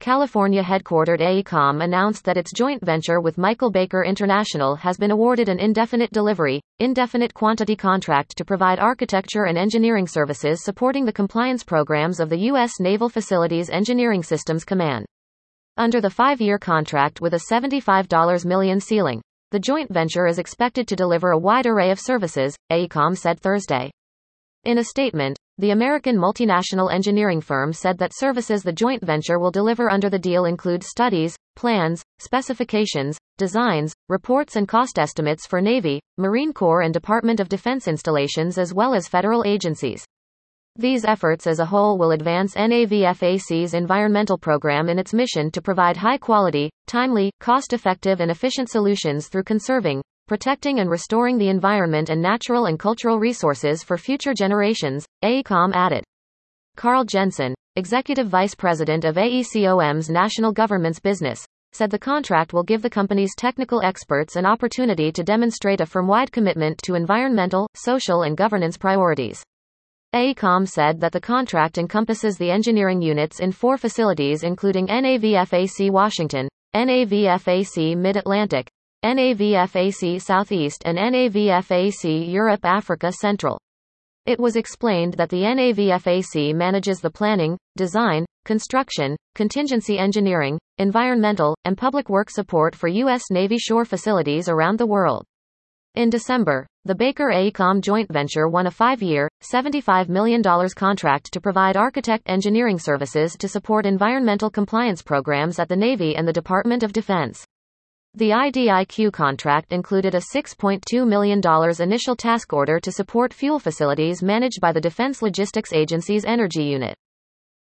California-headquartered AECOM announced that its joint venture with Michael Baker International has been awarded an indefinite delivery, indefinite quantity contract to provide architecture and engineering services supporting the compliance programs of the U.S. Naval Facilities Engineering Systems Command. Under the 5-year contract with a $75 million ceiling, the joint venture is expected to deliver a wide array of services, AECOM said Thursday. In a statement, the American multinational engineering firm said that services the joint venture will deliver under the deal include studies, plans, specifications, designs, reports and cost estimates for Navy, Marine Corps and Department of Defense installations as well as federal agencies. These efforts as a whole will advance NAVFAC's environmental program in its mission to provide high-quality, timely, cost-effective and efficient solutions through conserving, protecting and restoring the environment and natural and cultural resources for future generations, AECOM added. Carl Jensen, Executive Vice President of AECOM's National Government's Business, said the contract will give the company's technical experts an opportunity to demonstrate a firm-wide commitment to environmental, social and governance priorities. AECOM said that the contract encompasses the engineering units in 4 facilities including NAVFAC Washington, NAVFAC Mid-Atlantic, NAVFAC Southeast and NAVFAC Europe Africa Central. It was explained that the NAVFAC manages the planning, design, construction, contingency engineering, environmental, and public work support for U.S. Navy shore facilities around the world. In December, the Baker-AECOM joint venture won a 5-year, $75 million contract to provide architect engineering services to support environmental compliance programs at the Navy and the Department of Defense. The IDIQ contract included a $6.2 million initial task order to support fuel facilities managed by the Defense Logistics Agency's Energy Unit.